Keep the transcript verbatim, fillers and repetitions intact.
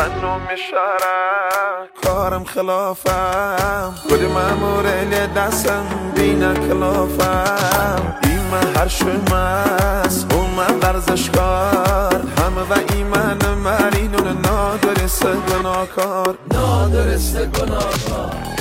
منو میشارم کارم خلافم خود ماموره دستم بینه کلافم ایمه هر شمس اومه ورزشکار همه و ایمن مرینون نادرسته گناهکار نادرسته گناهکار